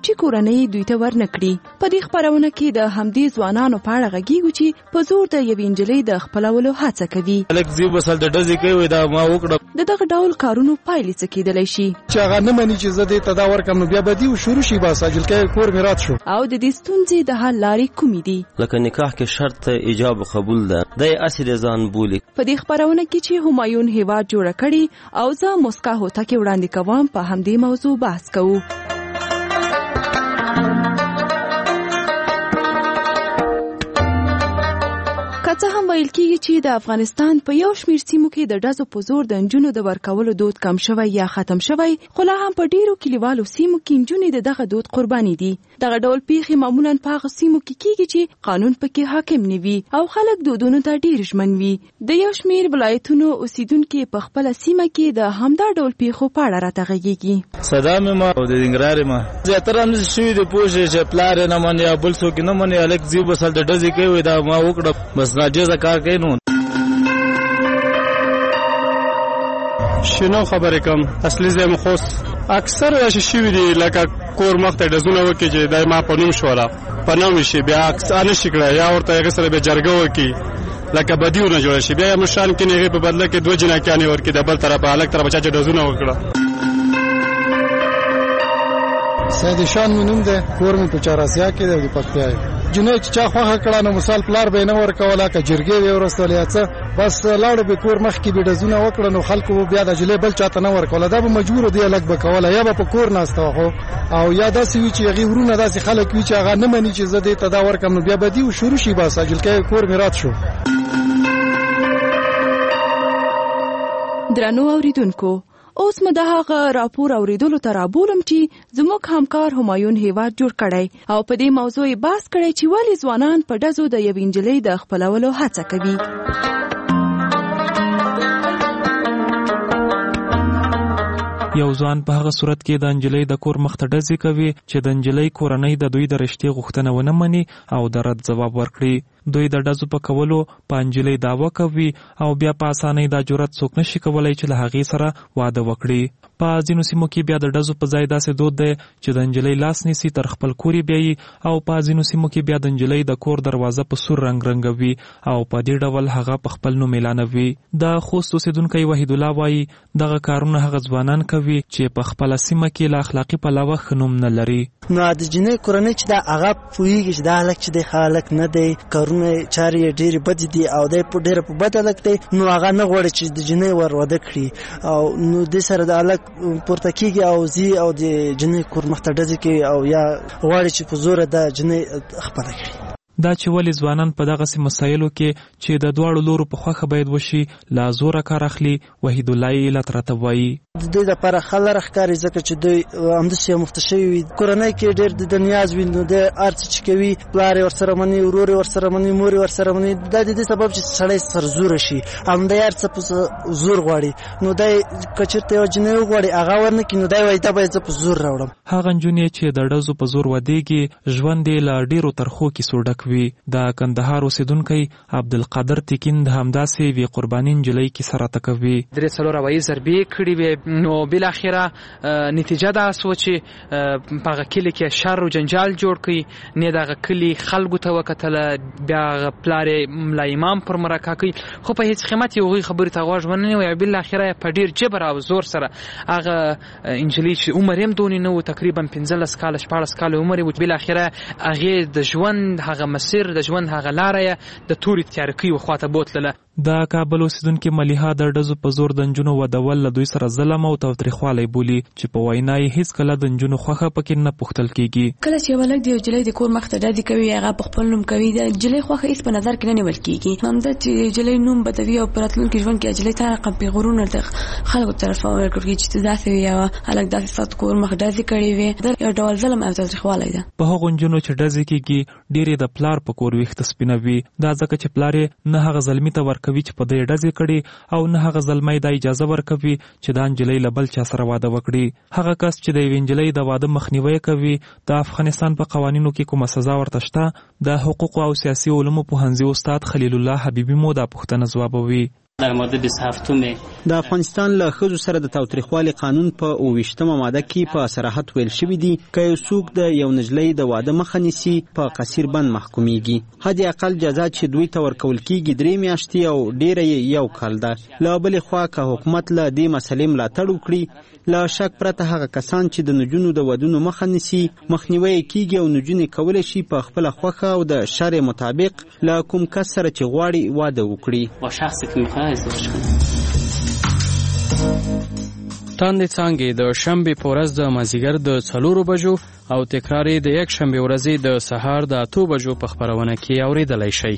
چې کورنۍ دوی ته ورنکړي. په دې خپرونه کې د همدې ځوانانو په اړه غږیږو چې په زور د یوې نجلۍ د خپلولو هڅه کوي. الک زیو بسل د ډزې کوي دا ما وکړه. د دغه ډول کارونو پایلې څه کېدلی شي؟ چې هغه نه مني چې زه دې ته دا ورکړم نو بیا به دې شروع شي بس اجل کې کور مې رات شو. او د دې ستونزې د حل لارې کومې دي؟ لکه نکاح کې شرط ایجاب قبول ده د اصل ځان بولی. په دې خپرونه کې چې همایون هیواد جوړ کړي او زه مسکا هوتا کې وړاندې کوم په همدې موضوع بحث کوو. که څه هم ویل کېږي چې د افغانستان په یو شمېر سیمو کې د ډزو په زور د نجونو د ورکولو دود کم شوی یا ختم شوی، خو لا هم په ډیرو کلیوالو سیمو کې نجونې د دغه دود قرباني دي. دغه ډول پیښې معمولا په هغه سیمو کې کېږي چې قانون پکې حاکم نه وي او خلک دودونو ته ډیر ژمن وي. د یو شمېر ولایتونو اوسیدونکي په خپله سیمه کې د همدا ډول پیښو په اړه راته غږیږي. صدام ما او د ننګرهار ما زیاتره هم شوي د پوه چې پلار نه مني یا بل څوک نه مني الک زیو بسل د ډزې کوي دا ما وکړه بس ناجیزه کار کوي. نو شنو خبرې کوم اصلي ځای مخوس اکثر راشي شوي دي لکه کور مخته ډزونه وکړي چې دا ما په نوم شوله په نوم شي بیا نه شي کړی یا ورته هغې سره بیا جرګه وکړي لکه بدیونه جوړه شي بیا مشران کینې هغې په بدله کې 2 جناکیانې ورکړي د بل طرفه هلک طرفه چا چې ډزونه وکړه. سید شان مې نوم دی کور مې په چهاراسیا کې دی د پکتیا جنۍ چې چا خوښه کړه نو مثال پلار به یې نه ورکوله که جرګې به یې ورستولې یا څه بس لاړو به کور مخکې به ډزونه وکړه نو خلکو به بیا د جلۍ بل چاته نه ورکوله دا به مجبور دی الګ به کوله یا به په کور ناسته خو او یا داسې وي چې هغې ورونه داسې خلک وي چې هغه نه مني چې زه دې ته دا ورکړم نو بیا به دې شروع شي بس اجلکۍ کور مې رات شو. درنو اوریدونکو اوس مې د هغه راپور اوریدلو ته رابولم چې زموږ همکار همایون هیواد جوړ کړی او په دې موضوع یې بحث کړی چې ولې ځوانان په ډزو د یوې نجلۍ د خپلولو هڅه کوي. یو ځوان په هغه صورت کې د نجلۍ د کور مخ ته ډزې کوي چې د نجلۍ کورنۍ د دوی د رشتې غوښتنه ونه مني او د رد ځواب ورکړي. دوی د ډزو په کولو په نجلۍ دعوه کوي او بیا په اسانۍ دا جرأت څوک نشي کولی چې له هغې سره واده وکړي. په ځینو سیمو کې بیا د ډزو په ځای داسې دود دی چې د نجلۍ لاس نیسي تر خپل کور یې بیایي او په ځینو سیمو کې بیا د نجلۍ د کور دروازه په سور رنګ رنګوي او په دې ډول هغه په خپل نوم اعلانوي. د خوست اوسېدونکی وحید الله وایي دغه کارونه هغه ځوانان کوي چې په خپله سیمه کې له اخلاقي پلوه ښه نوم نه لري. نو د جنۍ کورنۍ چې دا هغه پوهېږي چې دا هلک چې دی ښه هلک نه دی کارونه چارې یې ډېرې بدې دي او دی ډېره په بد هلک دی نو هغه نه غواړي چې د جنۍ ور واده کړي او نو دې سره د هلک پورته کېږي او ځي او د جنۍ کور مخ ته ډزې کوي او یا غواړي چې په زوره د جنۍ خپله کړي. دا چې ولې ځوانان په دغسې مسایلو کې چې د دواړو لورو په خوښه باید وشي لا زوره کار اخلي، وحید الله یې علت راته وایي. د دوی دپاره ښه لاره ښکاري ځکه چې دوی همداسې یو مفته شوي وي کورنۍ کې ډېر د نیاز وي نو دی هر څه چې کوي پلار یې ورسره مني ورور یې ورسره مني مور یې ورسره مني دا د دې سبب چې سړی سرزوره شي او دی هر څه په زور غواړي نو دی که چېرته یوه جنۍ وغواړي هغه ورنه کړي نو دی وایي دا باید زه په زور راوړم. هغه نجونې چې د ډزو په زور ودېږي ژوند یې له ډېرو ترخو کیسو ډک وي. د کندهار اوسېدونکی عبدالقادر تکین د همداسې یوې قرباني نجلۍ کیسه راته کوي. 3 هوایي ضربې کړې وې نو بالاخره نتیجه دا سوه چې په هغه کلي کې شر او جنجال جوړ کړي نه د هغه کلي خلکو ته وکتله بیا هغه پلار یې ملا امام پر مرکه کوي خو په هېڅ قیمت یې هغوی خبرې ته غوږ ونه نیوی. بالاخره په ډېر جبر او زور سره هغه نجلۍ چې عمر یې هم دونې نه و تقریبا 15 کاله 14 کاله عمر یې و بالاخره هغې د ژوند هغه مسیر د ژوند هغه لاره یې د تورې تیارکۍ خواته بوتلله. د کابل اوسېدونکي ملیحه د ډزو په زور د نجونو ودول له دوی سره ظلم او تاوتریخوالی بولي چې په وینا یې هېڅکله د نجونو خوښه پکې نه پوښتل کېږي. کله چې یو هلک د یو نجلۍ د کور مخ ته ډزې کوي هغه په خپل نوم کوي د نجلۍ خوښه هېڅ په نظر کې نه نیول کېږي. همدا چې د نجلۍ نوم بدوي او په راتلونکي ژوند کې نجلۍ ته رقم پیغورونه د خلکو طرفه ورکړل کېږي چې ته داسې وي یا هلک داسې ستا د کور مخ ډزې کړې وې دا یو ډول ظلم او تاوتریخوالی ده. په هغو نجونو چې ډزې کېږي ډېرې د پلار په کور ویښته سپینوي دا ځکه چې پلار یې نه هغه زلمي ته ورکوي چې په دی ډزې کړي او نه هغه زلمی دا اجازه ورکوي چې دا نجلۍ له بل چا سره واده وکړي. هغه کس چې د یوې نجلۍ د واده مخنیوی کوي د افغانستان په قوانینو کې کومه سزا ورته شته؟ د حقوقو او سیاسي علومو پوهنځي استاد خلیل الله حبیبي مو دا پوښتنه ځوابوي. در ماده 27 د افغانستان له ښځو سره د تاوتریخوالي قانون په 28مه ماده کې په صراحت ویل شوي دي که یو څوک د یو نجلۍ د واده مخه نیسي په قصیر بند محکومیږي. حد اقل جزا چې دوی ته ورکول کیږي 3 میاشتې او ډیره یې 1 کال ده. له بلې خوا که حکومت له دې مسلې ملاتړ وکړي له شک پرته هغه کسان چې د نجونو د ودونو مخه نیسي مخنیوی کیږي او نجونې کولی شي په خپله خوښه او د شرع مطابق له کوم کس سره چې غواړي واده وکړي. با شخصی که میخواه ازدواج کنه. تاندې څانګې د شنبې په ورځ د مازدیګر د 4 بجو او تکرار یې د یک شنبې ورځې د سهار د 8 بجو په خپرونه کې اوریدلی شئ.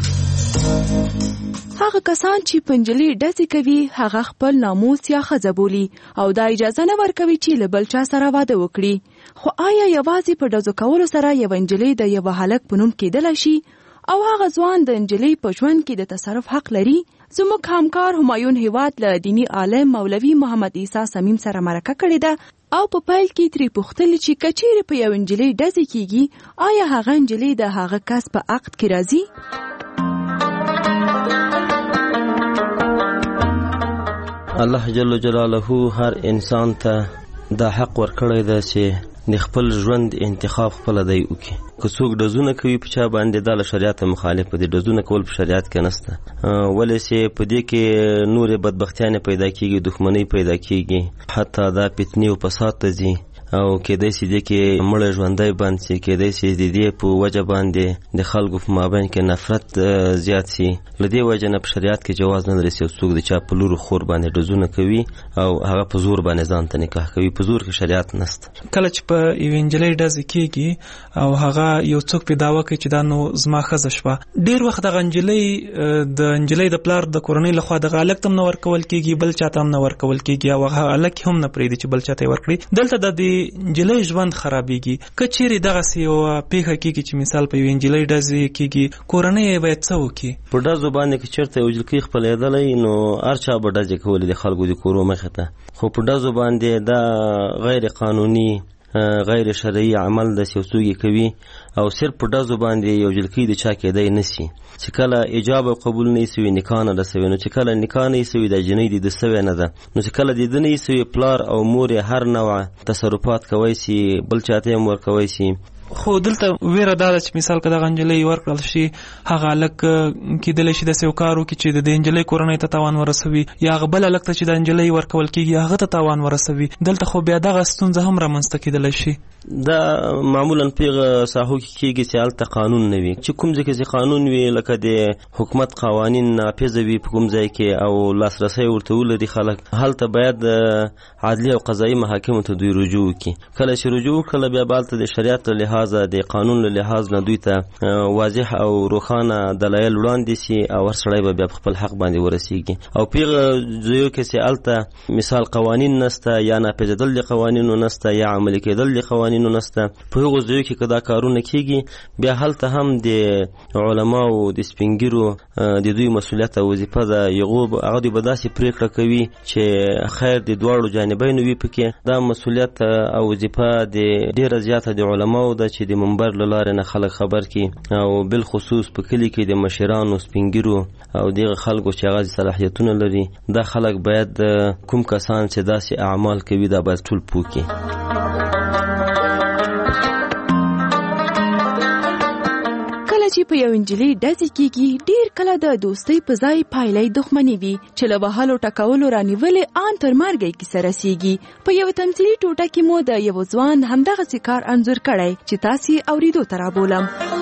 هغه کسان چې په نجلۍ ډزې کوي هغه خپل ناموس یا ښځه بولي او دا اجازه نه ورکوي چې له بل چا سره واده وکړي. خو آیا یوازې په ډزو کولو سره یو نجلۍ د یو هلک په نوم کېدلی شي او هغه ځوان د نجلۍ په ژوند کې د تصرف حق لري؟ زموږ همکار همایون هیواد له دینی عالم مولوي محمد عیسی سمیم سره مرکه کړې ده او په پیل کې ترې پوښتلې چې که چیرې په یو نجلۍ ډزې کیږي آیا هغه نجلۍ د هغه کس په عقد کې راځي؟ الله جل جلاله هر انسان ته دا حق ورکړی ده چې د خپل ژوند انتخاب خپل دی وکړي. که څوک ډزونه کوي په چا باندې دا له شریعت مخالف دي. ډزونه کول په شریعت کې نشته، ولې چې په دې کې نورې بدبختیانې پیدا کیږي، دښمنۍ پیدا کیږي، حتی دا فتنې او فساد ته ځي او کېدای شي دې کې مړه ژوندی بند شي، کېدای شي د دې په وجه باندې د خلکو په مابین کې نفرت زیات شي. له دې وجه نه په شریعت کې جواز نه لري چې څوک د چا په لور خور باندې ډزونه کوي او هغه په زور باندې ځان ته نکاح کوي. په زور کې شریعت نشته. کله چې په یوې نجلۍ ډزې کېږي او هغه یو څوک پې دعوه کوي چې دا نو زما ښځه شوه، ډېر وخت دغه نجلۍ د پلار د کورنۍ لخوا دغه هلک ته هم نه ورکول کېږي، بل چا ته هم نه ورکول کېږي او هغه هلک هم نه پرېږدي چې بل چا ته یې ورکړي. دلته د دې نجلۍ ژوند خرابېږي. که چیرې دغسې یوه پیښه کېږي چې مثال په یوې نجلۍ ډزې کېږي، کورنۍ یې باید څه وکړي؟ په ډزو باندې که چېرته یو جلکۍ خپلېدلی نو هر چا به ډزې کولې د خلکو د کورو مخې ته. خو په ډزو باندې دا غیر قانوني غیر شرعي عمل د یو څوک کوي او صرف په ډزو باندې یو جلکۍ د چا کېدی نشي. چې کله ایجاب او قبول نه سوي نکاح نه رسوي، نو چې کله نکاح نه سوي د جنۍ د سوي نه ده، نو چې کله د دې نه سوي پلار او مور هر نوع تصرفات کوي شي، بل چاته هم ورکوي شي. خو دلته ویره دا ده چې مثال که دغه نجلۍ ورکړل شي هغه هلک کېدلی شي داسې یو کار وکړي چې د دې نجلۍ کورنۍ ته تاوان ورسوي، یا هغه بل هلک ته چې د نجلۍ ورکول کېږي هغه ته تاوان ورسوي. دلته خو بیا دغه ستونزه هم رامنځته کېدلی شي. دا معمولا پیغه ساحو کې کېږي چې هلته قانون نه وي. چې کوم ځای کې چې قانون وي لکه د حکومت قوانین نافظه وي په کوم ځای کې او لاسرسی ورته ولري خلک، هلته باید عدلي او قضایي محاکمو ته دوی رجوع وکړي. کله چې رجوع وکړله بیا به هلته د شریعت له لحاظه د قانون له لحاظ نه دوی ته واضح او روښانه دلایل وړاندې شي او هر سړی به بیا په خپل حق باندې ورسیږي. او پیغه ځایو کې چې هلته مثال قوانین نسته یا ناپېژندل د قوانینو نسته یا عملي کېدل د قوانینو نسته، په هغو ځایو کې که دا کارونه کېږي بیا هلته هم د علماو د سپینګیرو د دوی مسؤلیت او وظیفه ده. هغه دوی به داسې پرېکړه کوي چې خیر د دواړو جانبینو وي پکې. دا مسؤلیت او وظیفه د ډېره زیاته د علماو ده چې د منبر له لارې نه خلک خبر کړي او بالخصوص په کلي کې د مشرانو سپینګیرو او دغه خلکو چې هغه صلاحیتونه لري، دا خلک باید کوم کسان چې داسې اعمال کوي دا باید ټول پوه کړي. چې په یو نجلۍ ډزې کېږي ډېر کله د دوستۍ په ځای پایله یې دښمني وي چې له وهلو ټکولو رانیولې ان تر مرګه یې کیسه رسېږي. په یو تمثیلي ټوټه کې مو د یو ځوان همدغسې کار انځور کړی چې تاسې اورېدو ته رابولم.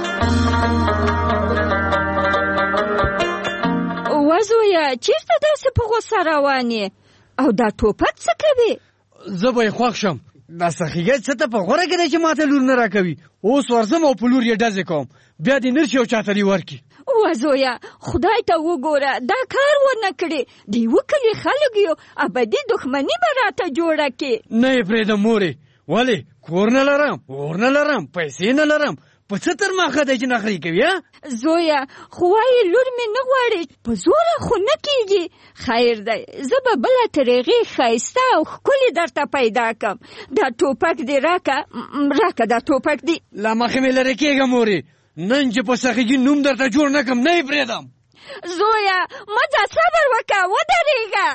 وزویه چېرته داسې په غوسه روان یې او دا ټوپک څه کوي؟ زه به یې خوښ شم. دا سخیګت څه ته په غوره کې دی چې ماته لور نه راکوي. اوس ورځم او په لور یې ډزې کوم، بیا دې نرشي او چاته دې ورکړي. وزویه خدای ته وګوره دا کار ونه کړې، د یوه کلي خلک یو ابدي دښمني به راته جوړه کړي. نه یې پرېږدم مورې. ولې؟ کور نه لرم، اور نه لرم، پیسې نه لرم، په څه تر ماخه دی چې نخرې کوي؟ زویه خو وایي لور مې نه غواړي، په زوره خو نه کېږي. خیر دی زه به بله طریقې ښایسته او ښکلې درته پیدا کړم. دا ټوپک دې راکه دا ټوپک دې. له مخې مې لرې کېږه مورې، نن چې په سخیګي نوم درته جوړ نه کړم نه یې پرېږدم. زویا مځه صبر وکړه ودرېږه.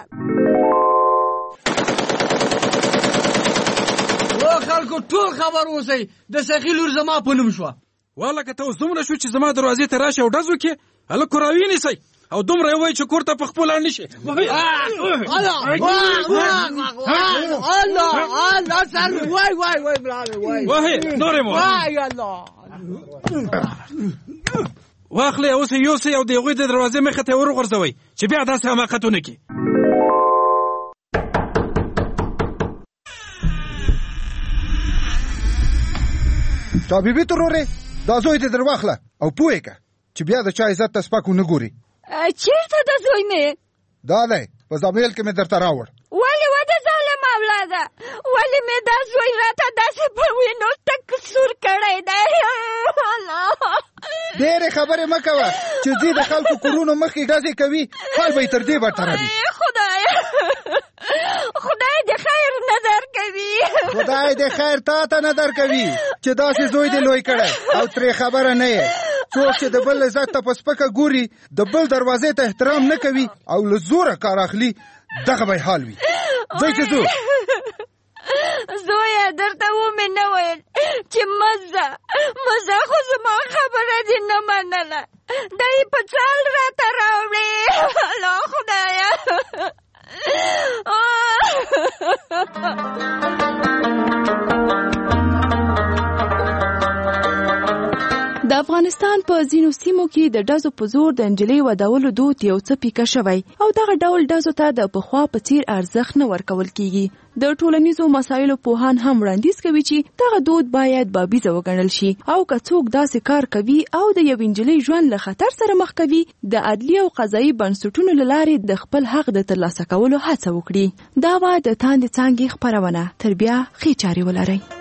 او خلکو ټول خبر اوسئ د سخي لور زما په نوم شوه. واله که ته اوس دومره شو چې زما دروازې ته راشي او ډز وکړې هلک راویې نیسئ او دومره یې وایي چې کور ته په خپل لاړ نه شي. وایي نور یې مو واخلئ اوس یې یوسئ او د هغوی د دروازې مخې ته یې ورغورځوئ چې بیا داسې حماقت ونه کړي. شابیبي ترورې دا زوی دې در واخله او پوهې که چې بیا د چا عزت ته سپک ونه ګوري. چېرته د زوی مې؟ دا دی په زامیل کې مې درته راوړ. ولې وده ظالم اولاده ولې مې دا زوی راته داسې په وینو تک سور کړی دی. ډېرې خبرې مه کوه چې ځي د خلکو کورونو مخکې ډزې کوي حال به یې تر دې بدتره وي. خدای دې خیر نه درکوي. خدای دې خیر تا ته نه درکوي چې داسې زوی دې لوی کړی او ترې خبره نه یې. څوک چې د بل عزت ته په سپکه ګوري د بل دروازې ته احترام نه کوي او له زوره کار اخلي دغه به حال وي. ځئ چې ځو. زویا درته ومې نه ویل چې مزه خو زما خبره دې نه منله دا یې په څال راته راوړې. الله خدایه. د افغانستان په ځینو سیمو کې د ډزو په زور د نجلۍ ودولو دود یو څه پیکه شوی او دغه ډول ډزو ته د پخوا په څیر ارزښت نه ورکول کیږي. د ټولنیزو مسایلو پوهان هم وړاندیز کوي چې دغه دود باید بابیزه وګڼل شي او که څوک داسې کار کوي او د یو نجلۍ ژوند له خطر سره مخ کوي د عدلي او قضایي بنسټونو له لارې د خپل حق د ترلاسه کولو هڅه وکړي. دا وه د تاندې څانګې خپرونه. تر بیا ښې چارې ولرئ.